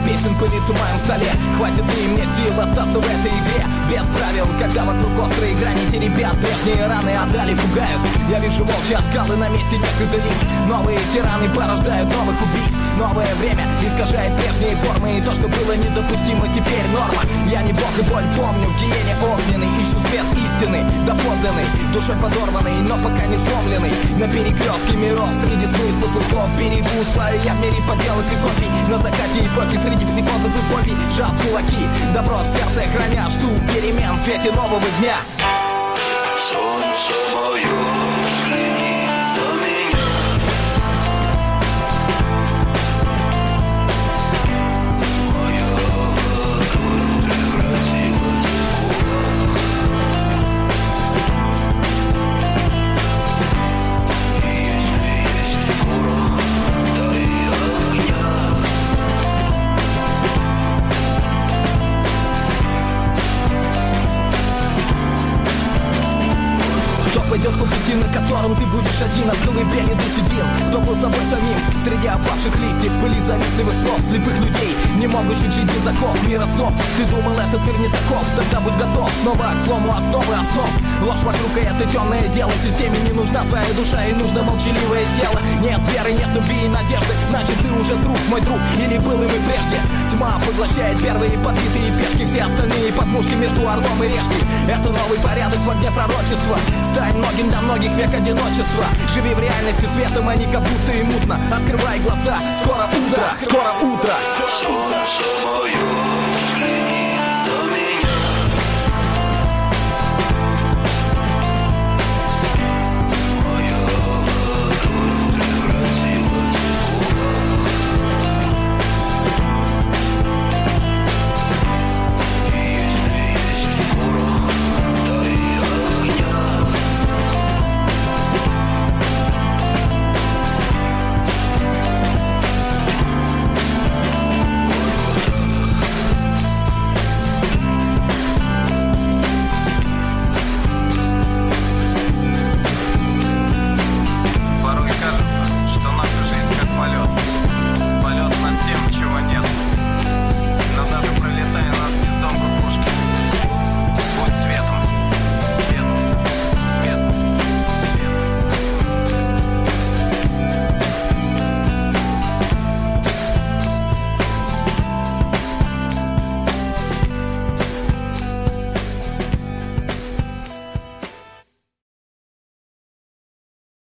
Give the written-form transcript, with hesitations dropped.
песен пылится в моем столе. Хватит ли мне сил остаться в этой игре без правил, когда вокруг острые грани те ребят прежние раны отдали, пугают. Я вижу волчьи оскалы на месте некогда лиц. Новые тираны порождают новых убийц. Новое время искажает прежние формы, и то, что было недопустимо, теперь норма. Я не бог и боль помню, в гиене огненный ищу свет истины, доподлинный, душой подорванный, но пока не сломленный. На перекрестке миров, среди смыслов и слов берегу свою я в мире поделок и копий. На закате эпохи, среди психозов и фобий, сжав кулаки, добро в сердце храня, жду перемен в свете нового дня. Солнце мое, взгляни на меня. Моя ладонь превратилась в кулак. И если есть урон, дай огня. Кто пойдет по пути, на котором ты будешь один, от колыбели до седин? Кто был собой самим среди опавших листьев, пыли завистливых снов, слепых людей, не могущих жить без оков мира снов? Ты думал, этот мир не таков, тогда будь готов снова к слому основы основ. Ложь вокруг, и это темное дело. Системе не нужна твоя душа, и нужно молчаливое тело. Нет веры, нет любви и надежды, значит ты уже друг, мой друг, или был им и прежде. Тьма поглощает первые подбитые пешки, все остальные подмушки между орлом и решкой. Это новый порядок в огне пророчества. Стань многим для многих век одиночества. Живи в реальности светом, а не как будто и мутно. Открывай глаза, скоро утро, скоро утро. Солнце мое.